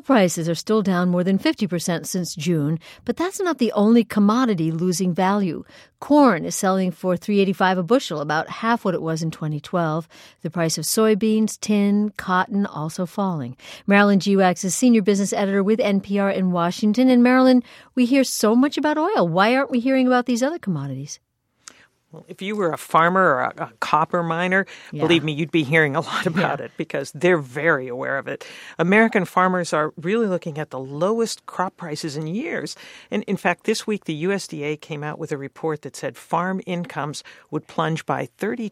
prices are still down more than 50% since June, but that's not the only commodity losing value. Corn is selling for $3.85 a bushel, about half what it was in 2012. The price of soybeans, tin, cotton also falling. Marilyn Geewax is senior business editor with NPR in Washington. And Marilyn, we hear so much about oil. Why aren't we hearing about these other commodities? Well, if you were a farmer or a copper miner, believe me, you'd be hearing a lot about it because they're very aware of it. American farmers are really looking at the lowest crop prices in years. And in fact, this week, the USDA came out with a report that said farm incomes would plunge by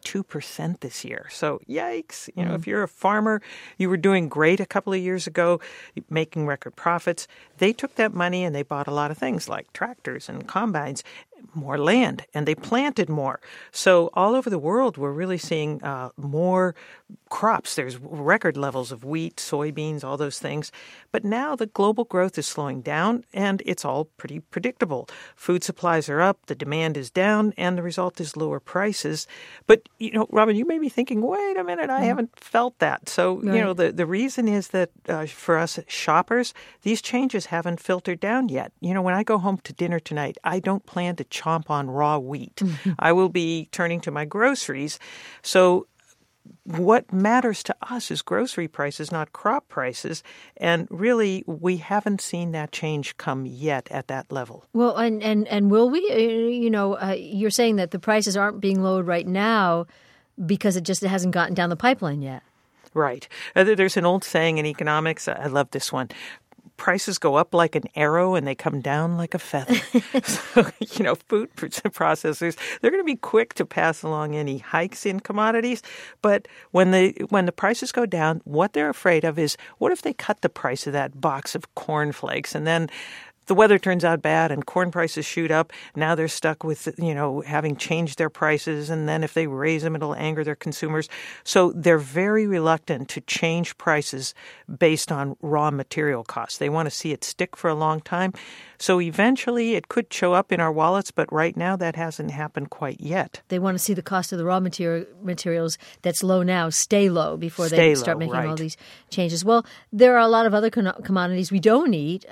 32% this year. So yikes. You know, if you're a farmer, you were doing great a couple of years ago, making record profits. They took that money and they bought a lot of things like tractors and combines, more land, and they planted more. So all over the world, we're really seeing more crops. There's record levels of wheat, soybeans, all those things. But now the global growth is slowing down, and it's all pretty predictable. Food supplies are up, the demand is down, and the result is lower prices. But, you know, Robin, you may be thinking, wait a minute, I haven't felt that. So, you know, the reason is that for us shoppers, these changes haven't filtered down yet. You know, when I go home to dinner tonight, I don't plan to chomp on raw wheat. I will be turning to my groceries. So what matters to us is grocery prices, not crop prices. And really, we haven't seen that change come yet at that level. Well, and will we? You know, you're saying that the prices aren't being lowered right now because it hasn't gotten down the pipeline yet. Right. There's an old saying in economics. I love this one. Prices go up like an arrow and they come down like a feather. So, you know, food processors, they're going to be quick to pass along any hikes in commodities. But when the prices go down, what they're afraid of is, what if they cut the price of that box of cornflakes and then the weather turns out bad and corn prices shoot up. Now they're stuck with, you know, having changed their prices. And then if they raise them, it'll anger their consumers. So they're very reluctant to change prices based on raw material costs. They want to see it stick for a long time. So eventually it could show up in our wallets, but right now that hasn't happened quite yet. They want to see the cost of the raw materials that's low now stay low before they start making all these changes. Well, there are a lot of other commodities we don't eat,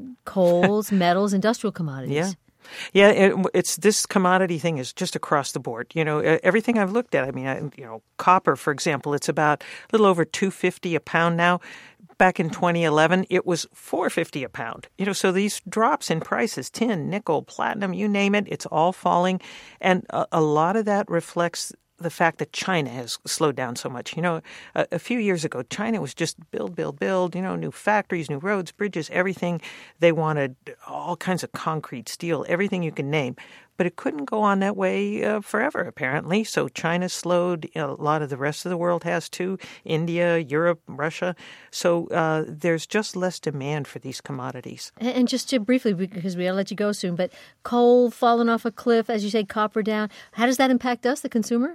coals, metals, industrial commodities. Yeah, it's this commodity thing is just across the board. You know, everything I've looked at, I mean, you know, copper, for example, it's about a little over $2.50 a pound now. Back in 2011, it was $4.50 a pound. You know, so these drops in prices, tin, nickel, platinum, you name it, it's all falling. And a lot of that reflects the fact that China has slowed down so much. You know, a few years ago, China was just build, you know, new factories, new roads, bridges, everything. They wanted all kinds of concrete, steel, everything you can name. But it couldn't go on that way forever, apparently. So China slowed. A lot of the rest of the world has too. India, Europe, Russia. So there's just less demand for these commodities. And just to briefly, because we got to let you go soon, but coal falling off a cliff, as you say, copper down. How does that impact us, the consumer?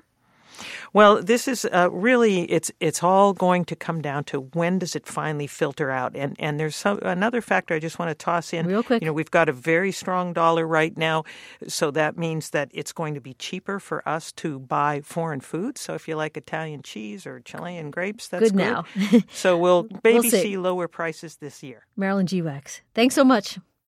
Well, this is really, it's all going to come down to when does it finally filter out. And there's another factor I just want to toss in. Real quick. You know, we've got a very strong dollar right now, so that means that it's going to be cheaper for us to buy foreign food. So if you like Italian cheese or Chilean grapes, that's good. Now. So we'll maybe see lower prices this year. Marilyn Geewax, thanks so much.